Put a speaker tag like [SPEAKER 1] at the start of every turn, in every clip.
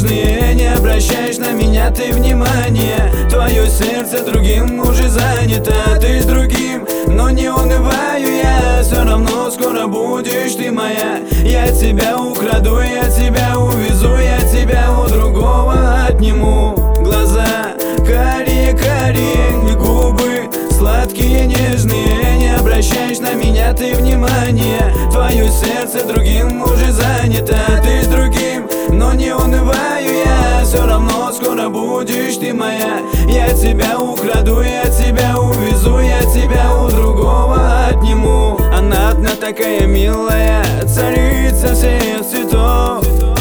[SPEAKER 1] нежные, не обращаешь на меня ты внимания. Твое сердце другим уже занято, ты с другим, но не унываю я. Все равно скоро будешь ты моя. Я тебя украду, я тебя увезу, я тебя у другого отниму. Глаза карие-карие, и губы сладкие, нежные, не обращаешь на меня ты внимания. Твое сердце другим уже занято, ты с другим, но не унываю я. Все равно скоро будешь ты моя. Я тебя украду, я тебя увезу, я тебя у другого отниму. Она одна такая милая, царица всех цветов.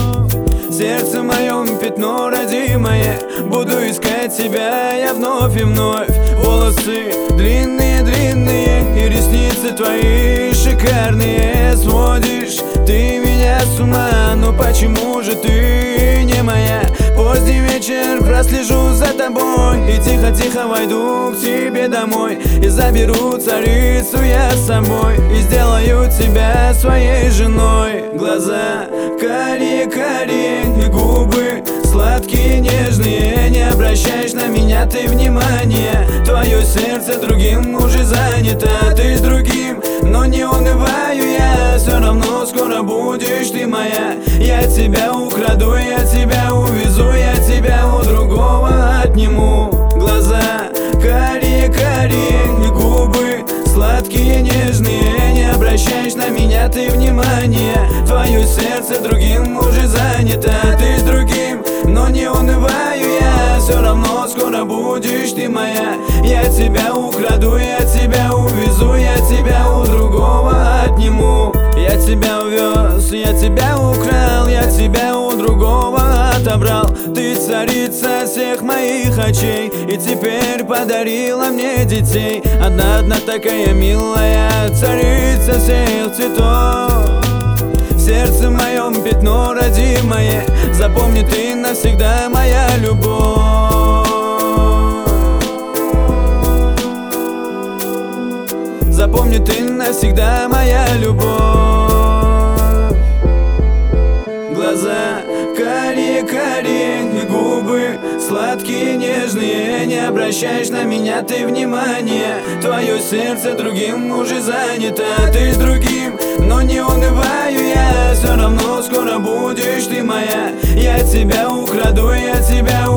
[SPEAKER 1] Сердце моем пятно родимое, буду искать тебя я вновь и вновь. Волосы длинные-длинные и ресницы твои шикарные. Сводишь ты меня с ума, но почему же ты не моя? Поздний вечер прослежу за тобой и тихо-тихо войду к тебе домой. И заберу царицу я с собой и сделаю тебя своей женой. Глаза карие-карие и губы сладкие, нежные, не обращаешь на меня ты внимания. Твое сердце другим уже занято, ты с другим, но не унываю я. Все равно скоро будешь ты моя. Я тебя украду, я тебя увезу, я тебя у другого отниму. Глаза карие-карие и губы сладкие, нежные, не обращаешь на меня ты внимания. Твое сердце другим уже занято, ты с другим, но не унываю я. Все равно скоро будешь ты моя. Я тебя украду, я тебя увезу, я тебя у другого отниму. Я тебя увез, я тебя украл, я тебя у другого отобрал. Ты царица всех моих очей и теперь подарила мне детей. Одна такая милая, царица всех цветов. В сердце моем пятно родимое, запомни ты навсегда моя любовь. Запомни ты навсегда моя любовь. Глаза карие-карие и губы сладкие, нежные, не обращаешь на меня ты внимания. Твое сердце другим уже занято, ты с другим, но не унываю я. Все равно скоро будешь ты моя. Я тебя украду, я тебя